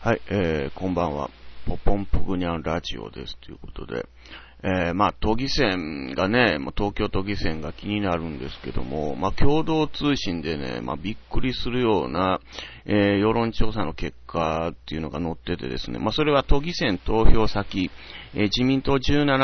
はい、こんばんは。ポポンプグニャンラジオです。ということで、都議選がね、東京都議選が気になるんですけども、共同通信でね、びっくりするような、世論調査の結果っていうのが載っててですね、それは都議選投票先、自民党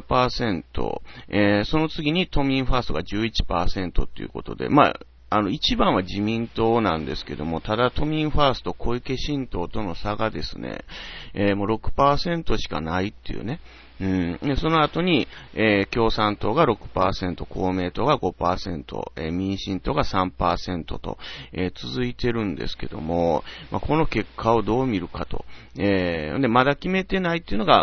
17%、その次に都民ファーストが 11% ということで、一番は自民党なんですけども、ただ都民ファースト、小池新党との差がですね、もう 6% しかないっていうね。でその後に、共産党が 6%、公明党が 5%、民進党が 3% と、続いてるんですけども、この結果をどう見るかと。でまだ決めてないっていうのが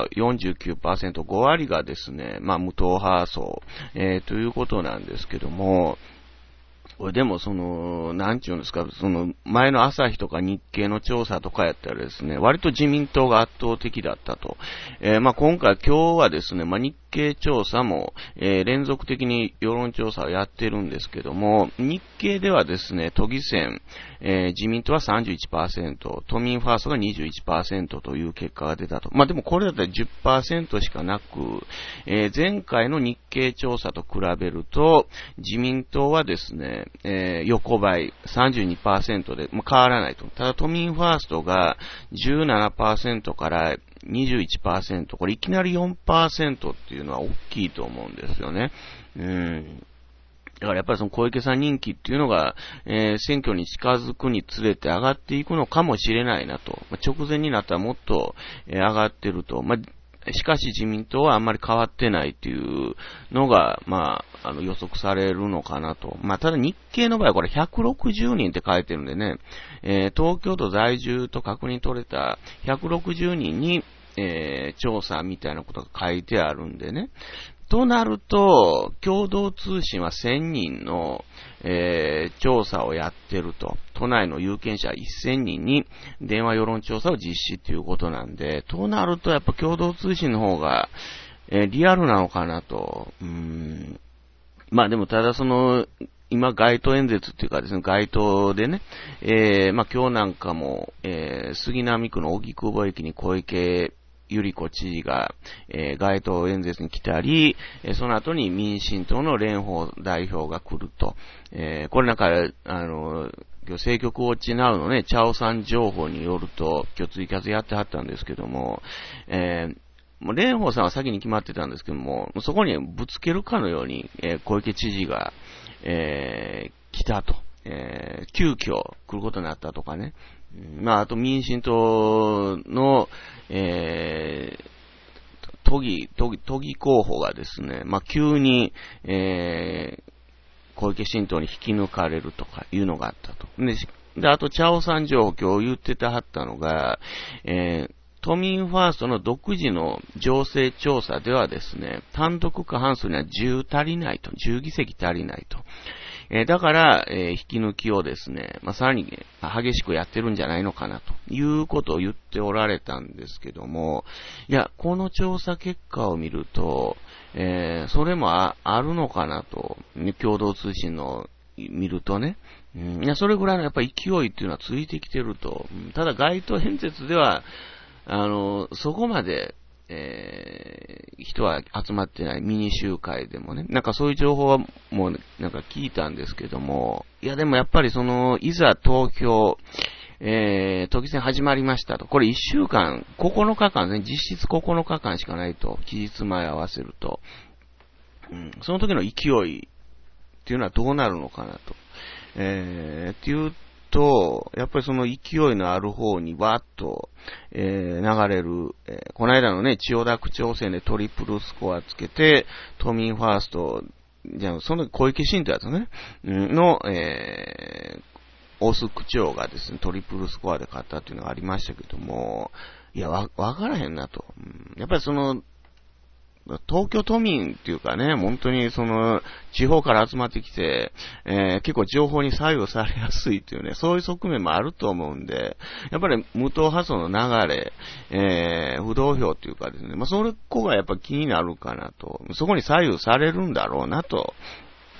49%、5割がですね、無党派層、ということなんですけども、でもなんちゅうんですか、前の朝日とか日経の調査とかやったらですね、割と自民党が圧倒的だったと。今日はですね、日経調査も、連続的に世論調査をやってるんですけども、日経ではですね、都議選、自民党は 31%、都民ファーストが 21% という結果が出たと。でもこれだったら 10% しかなく、前回の日経調査と比べると、自民党はですね、横ばい 32% で、変わらないと。ただ都民ファーストが 17% から21%、これいきなり 4% っていうのは大きいと思うんですよね。だからやっぱり小池さん人気っていうのが、選挙に近づくにつれて上がっていくのかもしれないなと。直前になったらもっと、上がってると。しかし自民党はあんまり変わってないっていうのが、予測されるのかなと。ただ日経の場合はこれ160人って書いてるんでね、東京都在住と確認取れた160人に、調査みたいなことが書いてあるんでね。となると、共同通信は1000人の、調査をやってると。都内の有権者1000人に電話世論調査を実施ということなんで、となるとやっぱ共同通信の方が、リアルなのかなと。でもただ今街頭演説っていうかですね、街頭でね、今日なんかも、杉並区の荻窪駅に小池百合子知事が、街頭演説に来たり、その後に民進党の蓮舫代表が来ると。これ今日政局ウォッチナウのね、チャオさん情報によると、今日ツイキャスやってはったんですけども、もう蓮舫さんは先に決まってたんですけども、そこにぶつけるかのように、小池知事が、来たと。急遽来ることになったとかね。あと民進党の、都議候補がですね、急に、小池新党に引き抜かれるとかいうのがあったと。で、あと、チャオさん情報今日言ってたはったのが、都民ファーストの独自の情勢調査ではですね、単独過半数には10議席足りないと。だから、引き抜きをですね、さらに激しくやってるんじゃないのかなということを言っておられたんですけども、いや、この調査結果を見ると、それも あるのかなと、共同通信の見るとね、いや、それぐらいのやっぱり勢いっていうのはついてきてると。ただ街頭演説では、そこまで、人は集まってないミニ集会でもね、そういう情報はもう聞いたんですけども、いやでもやっぱりいざ投票、都議選始まりましたと。これ1週間、9日間ね、実質9日間しかないと。期日前合わせると。その時の勢いっていうのはどうなるのかなと。っていうと、やっぱりその勢いのある方にわーっと、流れる、この間のね、千代田区長選でトリプルスコアつけて、都民ファースト、その小池新党やつね、の、大須区長がですね、トリプルスコアで勝ったっていうのがありましたけども、いや、わからへんなと。やっぱり東京都民っていうかね、本当に地方から集まってきて、結構情報に左右されやすいっていうね、そういう側面もあると思うんで、やっぱり無党派層の流れ、不動票っていうかですね、それこがやっぱ気になるかなと、そこに左右されるんだろうなと、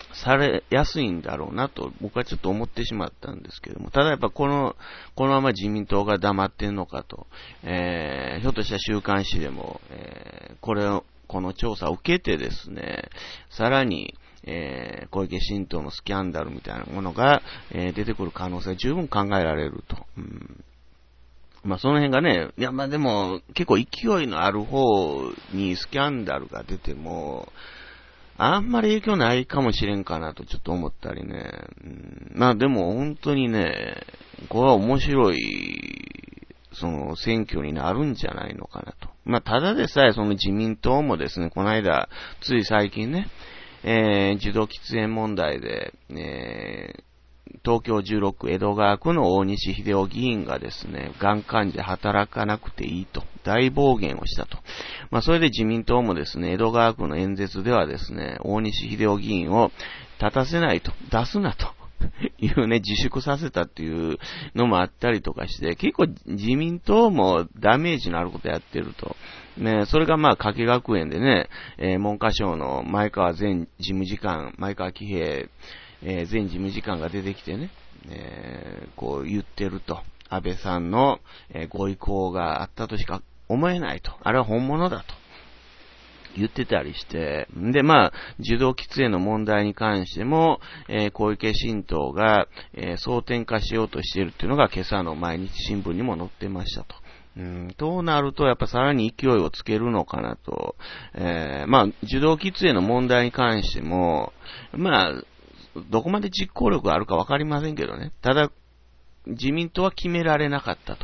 されやすいんだろうなと僕はちょっと思ってしまったんですけども、ただやっぱこのまま自民党が黙ってんのかと、ひょっとしたら週刊誌でも、この調査を受けてですね、さらに、小池新党のスキャンダルみたいなものが、出てくる可能性が十分考えられると。まあその辺がね、いやまあでも結構勢いのある方にスキャンダルが出ても、あんまり影響ないかもしれんかなとちょっと思ったりね。まあでも本当にね、これは面白い、選挙になるんじゃないのかなと。まあただでさえ自民党もですね、この間、つい最近ね、受動喫煙問題で、東京16区江戸川区の大西秀夫議員がですね、がん患者働かなくていいと、大暴言をしたと。まあ、それで自民党もですね、江戸川区の演説ではですね、大西秀夫議員を立たせないと、出すなというね、自粛させたっていうのもあったりとかして、結構自民党もダメージのあることやってると。ね、それがまあ、加計学園でね、文科省の前川前事務次官、前川喜平、前事務次官が出てきてね、こう言ってると。安倍さんの、ご意向があったとしか思えないと。あれは本物だと。言ってたりして、で、まあ、受動喫煙の問題に関しても、小池新党が、争点化しようとしているっていうのが今朝の毎日新聞にも載ってましたと。となると、やっぱさらに勢いをつけるのかなと。まあ、受動喫煙の問題に関しても、まあ、どこまで実行力があるかわかりませんけどね。ただ、自民党は決められなかったと。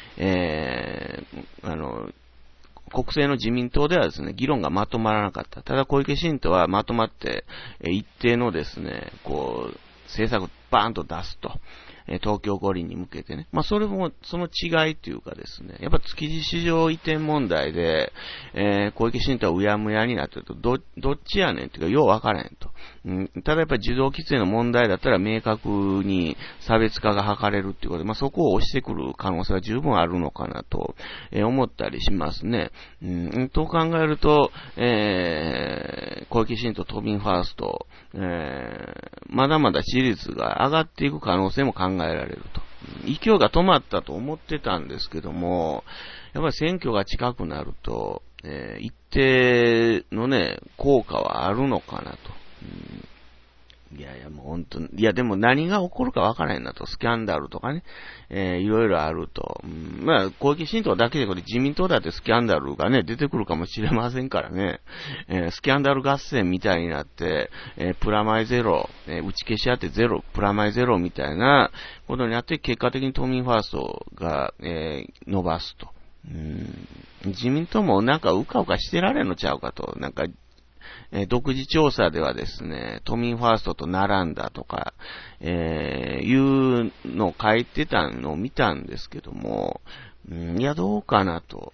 国政の自民党ではですね、議論がまとまらなかった。ただ小池新党はまとまって、一定のですね、こう、政策をバーンと出すと。東京五輪に向けてね。まあ、それも、その違いというかですね、やっぱ築地市場移転問題で、小池新党はうやむやになってると、どっちやねんっていうか、よう分からへんと。ただやっぱり受動喫煙の問題だったら明確に差別化が図れるっていうことで、まあ、そこを押してくる可能性は十分あるのかなと、思ったりしますね。と考えると、小池新党都民ファースト、まだまだ支持率が上がっていく可能性も考えられると。勢いが止まったと思ってたんですけども、やっぱり選挙が近くなると、一定のね、効果はあるのかなと。いやいや、もう本当に、いやでも何が起こるかわからへんなと、スキャンダルとかね、いろいろあると。まあ、小池新党だけでこれ自民党だってスキャンダルがね、出てくるかもしれませんからね、スキャンダル合戦みたいになって、プラマイゼロ、打ち消し合ってゼロ、プラマイゼロみたいなことになって、結果的に都民ファーストが、伸ばすと。自民党もなんかうかうかしてられんのちゃうかと、なんか、独自調査ではですね、都民ファーストと並んだとか、いうのを書いてたのを見たんですけども、いや、どうかなと。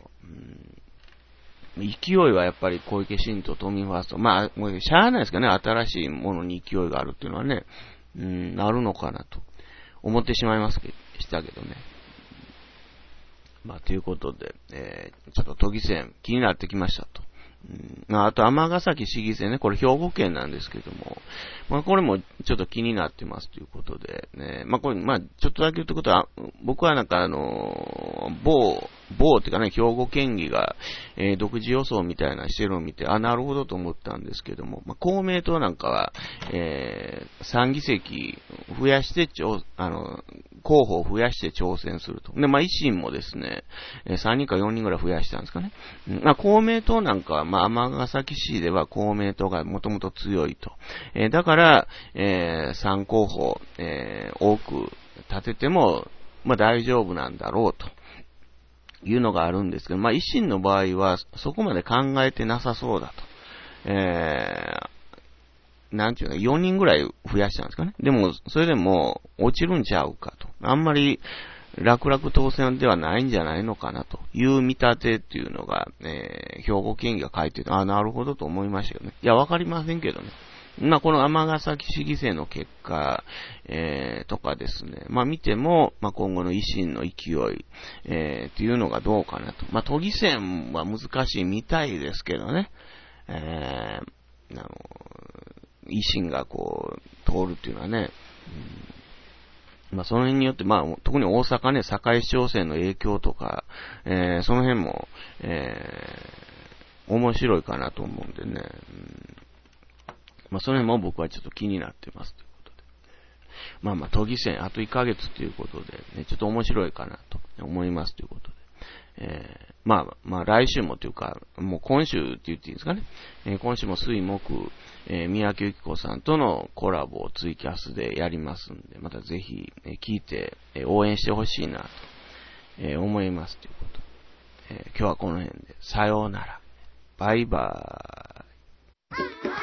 勢いはやっぱり小池新党、都民ファースト。まあ、もうしゃあないですかね、新しいものに勢いがあるっていうのはね、あるのかなと思ってしまいましたけどね。まあ、ということで、ちょっと都議選気になってきましたと。あと、尼崎市議選ね、これ兵庫県なんですけども、まあ、これもちょっと気になってますということで、ね、まあ、これ、まあ、ちょっとだけ言ったことは、僕はなんか某っていうかね、兵庫県議が、独自予想みたいなしてるのを見て、なるほどと思ったんですけども、まあ、公明党なんかは、3議席増やして候補を増やして挑戦すると。で、まあ、維新もですね、3人か4人ぐらい増やしたんですかね。まあ、公明党なんかは、まあ、尼崎市では公明党がもともと強いと。だから、3候補、多く立てても、まあ、大丈夫なんだろうと。いうのがあるんですけど、まあ、維新の場合は、そこまで考えてなさそうだと。なんていうの、4人ぐらい増やしたんですかね。でも、それでも、落ちるんちゃうかと。あんまり、楽々当選ではないんじゃないのかなという見立てっていうのが、兵庫県議が書いてて、なるほどと思いましたけどね。いや、わかりませんけどね。まあ、この尼崎市議選の結果、とかですね。まあ、見ても、まあ、今後の維新の勢い、っていうのがどうかなと。まあ、都議選は難しいみたいですけどね。 維新がこう、通るっていうのはね、まあその辺によって、まあ特に大阪ね、堺市長選の影響とか、その辺も、面白いかなと思うんでね、まあその辺も僕はちょっと気になってますということで。まあ都議選あと1ヶ月ということで、ね、ちょっと面白いかなと思いますということで。まあ来週もというか、もう今週って言っていいんですかね。今週も水木、三宅由紀子さんとのコラボをツイキャスでやりますんで、またぜひ、聞いて、応援してほしいなと、思いますということで、今日はこの辺で、さようなら。バイバーイ。